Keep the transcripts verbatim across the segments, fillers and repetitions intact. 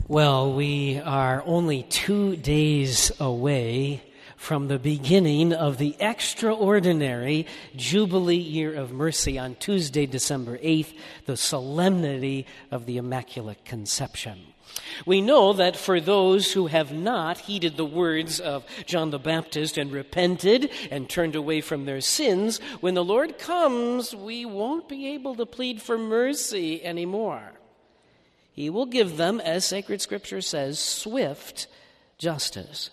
Well, we are only two days away from the beginning of the extraordinary Jubilee Year of Mercy on Tuesday, December eighth, the solemnity of the Immaculate Conception. We know that for those who have not heeded the words of John the Baptist and repented and turned away from their sins, when the Lord comes, we won't be able to plead for mercy anymore. He will give them, as sacred scripture says, swift justice.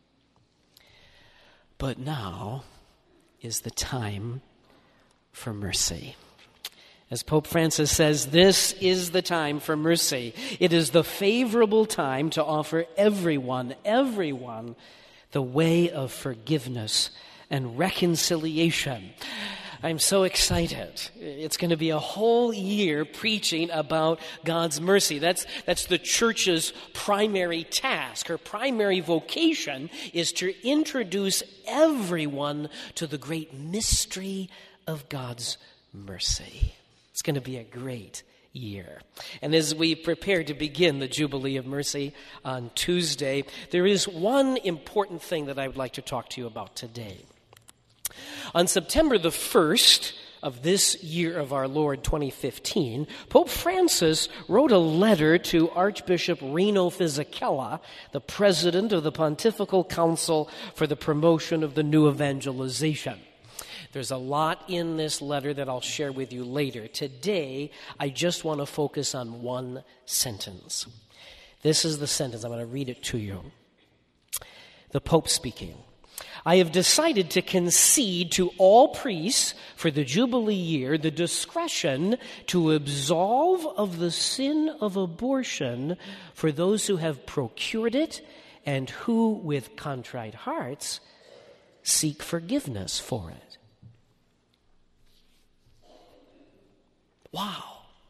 But now is the time for mercy. As Pope Francis says, this is the time for mercy. It is the favorable time to offer everyone, everyone, the way of forgiveness and reconciliation. I'm so excited. It's going to be a whole year preaching about God's mercy. That's, that's the church's primary task. Her primary vocation is to introduce everyone to the great mystery of God's mercy. It's going to be a great year. And as we prepare to begin the Jubilee of Mercy on Tuesday, there is one important thing that I would like to talk to you about today. On September the first of this year of our Lord, twenty fifteen, Pope Francis wrote a letter to Archbishop Rino Fisichella, the president of the Pontifical Council for the Promotion of the New Evangelization. There's a lot in this letter that I'll share with you later. Today, I just want to focus on one sentence. This is the sentence. I'm going to read it to you. The Pope speaking. I have decided to concede to all priests for the Jubilee year the discretion to absolve of the sin of abortion for those who have procured it and who, with contrite hearts, seek forgiveness for it. Wow.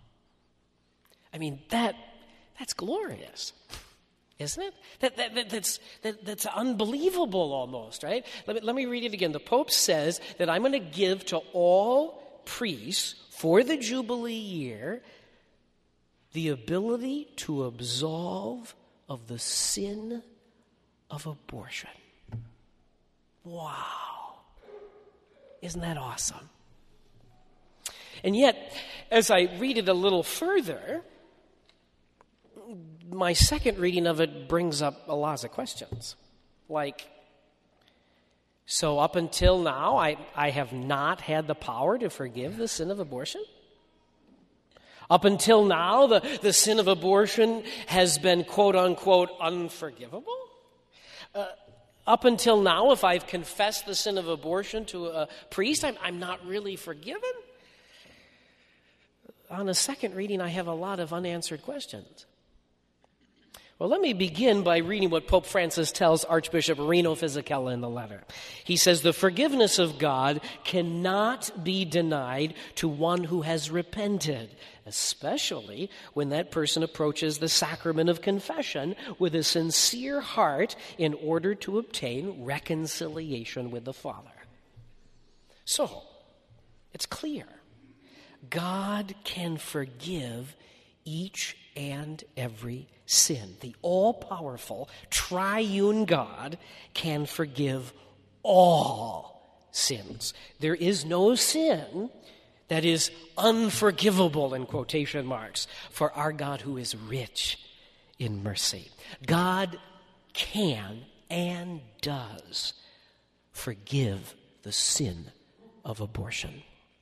I mean, that that's glorious. Isn't it? That, that, that, that's, that, that's unbelievable almost, right? Let me, let me read it again. The Pope says that I'm going to give to all priests for the Jubilee year the ability to absolve of the sin of abortion. Wow. Isn't that awesome? And yet, as I read it a little further, my second reading of it brings up a lot of questions. Like, so up until now, I, I have not had the power to forgive the sin of abortion? Up until now, the, the sin of abortion has been, quote unquote, unforgivable? Uh, up until now, if I've confessed the sin of abortion to a priest, I'm, I'm not really forgiven? On a second reading, I have a lot of unanswered questions. Well, let me begin by reading what Pope Francis tells Archbishop Rino Fisichella in the letter. He says, the forgiveness of God cannot be denied to one who has repented, especially when that person approaches the sacrament of confession with a sincere heart in order to obtain reconciliation with the Father. So, it's clear. God can forgive each and every sin. The all-powerful, triune God can forgive all sins. There is no sin that is unforgivable, in quotation marks, for our God who is rich in mercy. God can and does forgive the sin of abortion.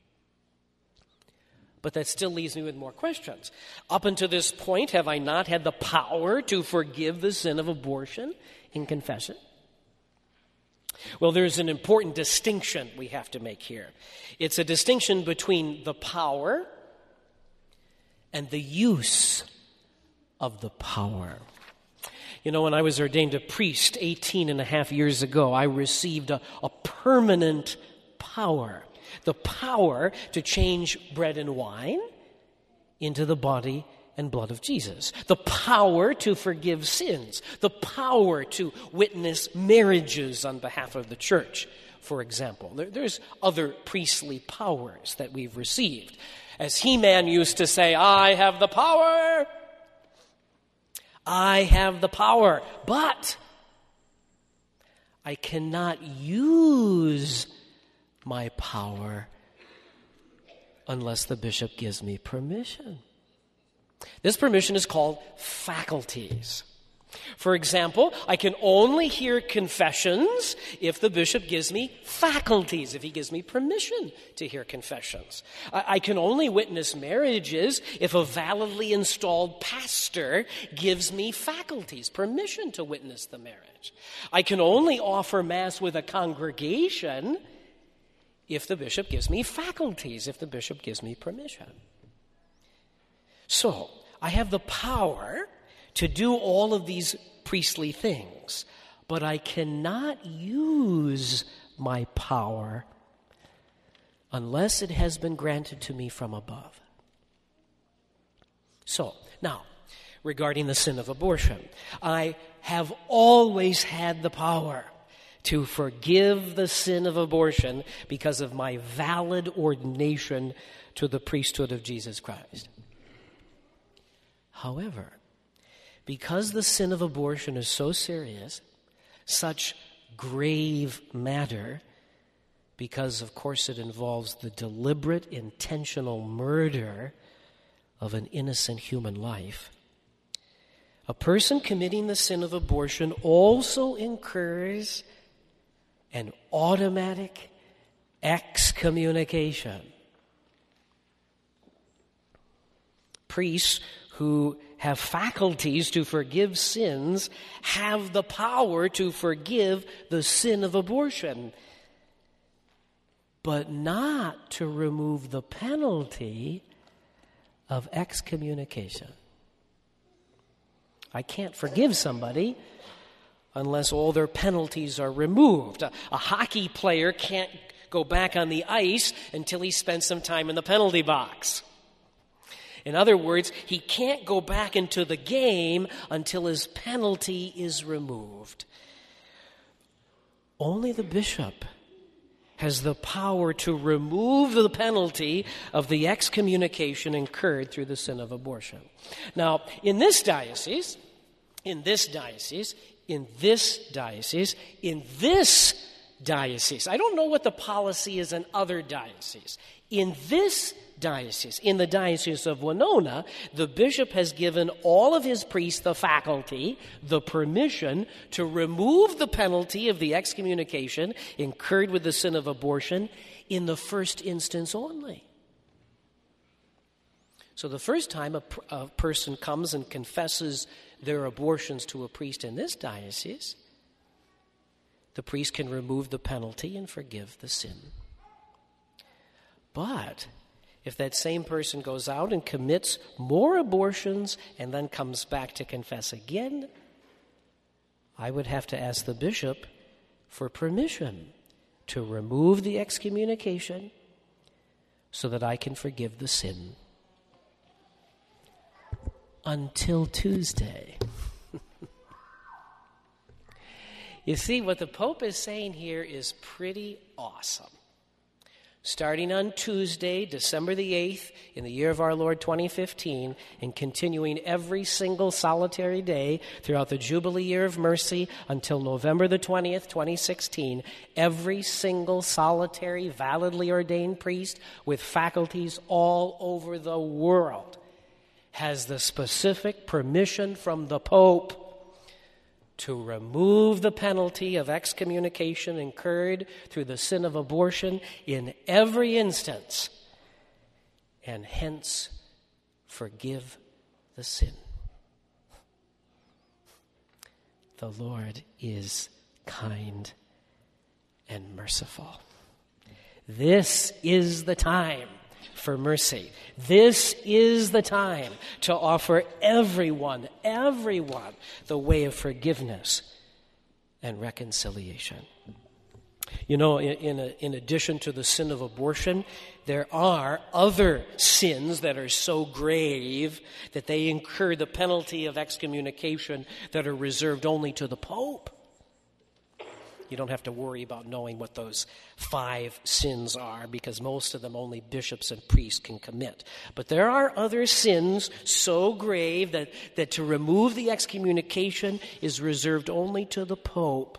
But that still leaves me with more questions. Up until this point, have I not had the power to forgive the sin of abortion in confession? Well, there's an important distinction we have to make here. It's a distinction between the power and the use of the power. You know, when I was ordained a priest eighteen and a half years ago, I received a, a permanent power. The power to change bread and wine into the body and blood of Jesus. The power to forgive sins. The power to witness marriages on behalf of the church, for example. There, there's other priestly powers that we've received. As He-Man used to say, I have the power. I have the power, but I cannot use my power unless the bishop gives me permission. This permission is called faculties. For example, I can only hear confessions if the bishop gives me faculties, if he gives me permission to hear confessions. I, I can only witness marriages if a validly installed pastor gives me faculties, permission to witness the marriage. I can only offer Mass with a congregation if the bishop gives me faculties, if the bishop gives me permission. So, I have the power to do all of these priestly things, but I cannot use my power unless it has been granted to me from above. So, now, regarding the sin of abortion, I have always had the power to forgive the sin of abortion because of my valid ordination to the priesthood of Jesus Christ. However, because the sin of abortion is so serious, such grave matter, because, of course, it involves the deliberate, intentional murder of an innocent human life, a person committing the sin of abortion also incurs an automatic excommunication. Priests who have faculties to forgive sins have the power to forgive the sin of abortion, but not to remove the penalty of excommunication. I can't forgive somebody unless all their penalties are removed. A, a hockey player can't go back on the ice until he spends some time in the penalty box. In other words, he can't go back into the game until his penalty is removed. Only the bishop has the power to remove the penalty of the excommunication incurred through the sin of abortion. Now, in this diocese, in this diocese, in this diocese, in this diocese, I don't know what the policy is in other dioceses. In this diocese, in the Diocese of Winona, the bishop has given all of his priests the faculty, the permission to remove the penalty of the excommunication incurred with the sin of abortion in the first instance only. So the first time a, a person comes and confesses their abortions to a priest in this diocese, the priest can remove the penalty and forgive the sin. But if that same person goes out and commits more abortions and then comes back to confess again, I would have to ask the bishop for permission to remove the excommunication so that I can forgive the sin. Until Tuesday. You see, what the Pope is saying here is pretty awesome. Starting on Tuesday, December the eighth, in the year of our Lord twenty fifteen, and continuing every single solitary day throughout the Jubilee Year of Mercy until November the twentieth, twenty sixteen, every single solitary, validly ordained priest with faculties all over the world has the specific permission from the Pope to remove the penalty of excommunication incurred through the sin of abortion in every instance, and hence forgive the sin. The Lord is kind and merciful. This is the time for mercy. This is the time to offer everyone, everyone, the way of forgiveness and reconciliation. You know, in, in, a, in addition to the sin of abortion, there are other sins that are so grave that they incur the penalty of excommunication that are reserved only to the Pope. You don't have to worry about knowing what those five sins are, because most of them only bishops and priests can commit. But there are other sins so grave that, that to remove the excommunication is reserved only to the Pope.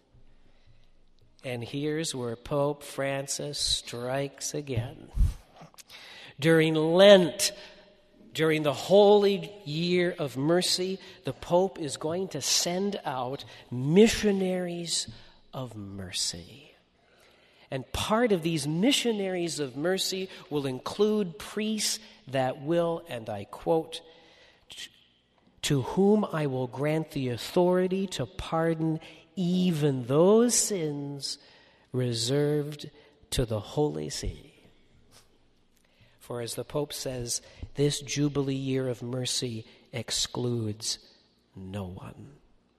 And here's where Pope Francis strikes again. During Lent, during the Holy Year of Mercy, the Pope is going to send out missionaries of mercy. And part of these missionaries of mercy will include priests that will, and I quote, "to whom I will grant the authority to pardon even those sins reserved to the Holy See." For as the Pope says, this Jubilee year of mercy excludes no one.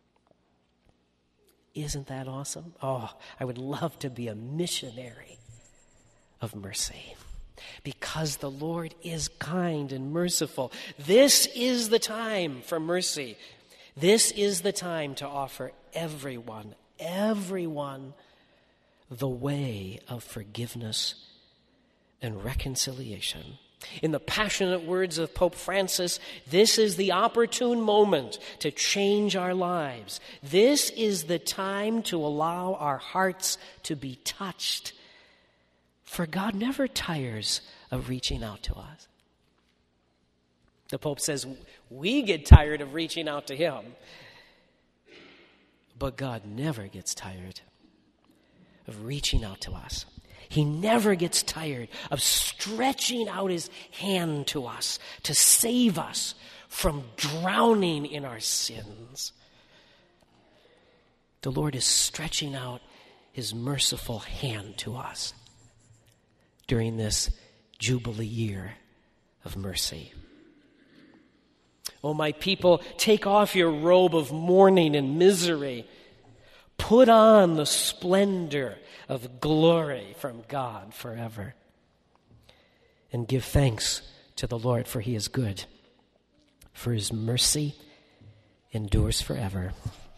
Isn't that awesome? Oh, I would love to be a missionary of mercy, because the Lord is kind and merciful. This is the time for mercy. This is the time to offer everyone, everyone, the way of forgiveness and reconciliation. In the passionate words of Pope Francis, this is the opportune moment to change our lives. This is the time to allow our hearts to be touched. For God never tires of reaching out to us. The Pope says we get tired of reaching out to him, but God never gets tired of reaching out to us. He never gets tired of stretching out his hand to us to save us from drowning in our sins. The Lord is stretching out his merciful hand to us during this Jubilee year of mercy. Oh, my people, take off your robe of mourning and misery. Put on the splendor of glory from God forever. And give thanks to the Lord, for he is good, for his mercy endures forever.